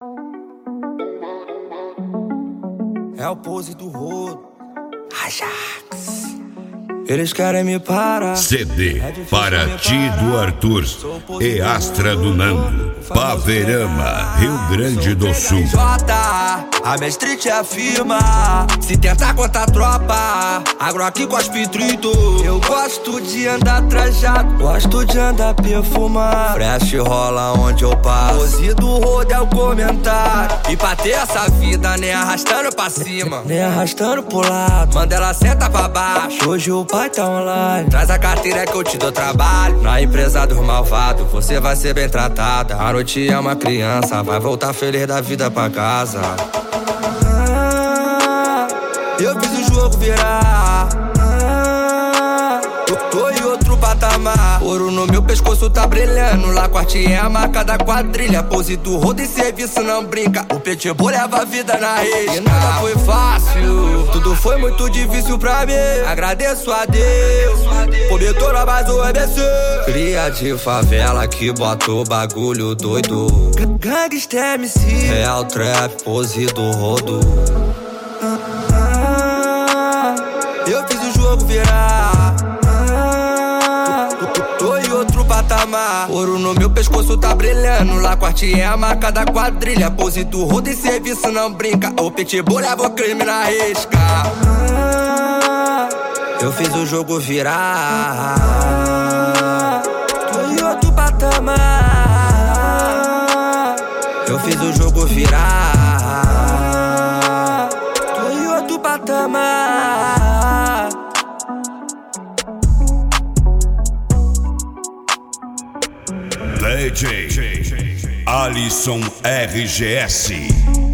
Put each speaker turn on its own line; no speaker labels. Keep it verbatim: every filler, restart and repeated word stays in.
É o pose do rodo, Ajax. Eles querem me parar.
C D para ti do Arthur e Astra do Nando, Paverama, Rio Grande do Sul.
A minha street afirma, se tentar contra a tropa, agro aqui cospe trito. Eu gosto de andar trajado, gosto de andar perfumado. Fresh rola onde eu passo, pose do rodo é o comentário. E pra ter essa vida, nem arrastando pra cima, nem arrastando pro lado. Manda ela senta pra baixo, hoje o pai tá online. Traz a carteira que eu te dou trabalho. Na empresa dos malvados, você vai ser bem tratada. A noite é uma criança, vai voltar feliz da vida pra casa. Ah, eu fiz o jogo virar. Ah, tô, tô em outro patamar. Ouro no meu pescoço tá brilhando. Lacorte é a marca da quadrilha. Pose do rodo e serviço não brinca. O pitbull leva a vida na risca. E nada foi fácil, tudo foi muito difícil pra mim. Agradeço a Deus por me tornar mais um M C. Cria de favela que bota o bagulho doido. Gangsta M C, real trap, pose do rodo. Ah, eu fiz o jogo virar. Ah, tô, tô em outro patamar. Ouro no meu pescoço tá brilhando. Lacorte é a marca da quadrilha. Pose do rodo e serviço não brinca. O pitbull leva o crime na risca. Ah, eu fiz o jogo virar. Tô em outro patamar. Eu fiz o jogo virar. Tô em outro patamar.
D J Alisson R G S.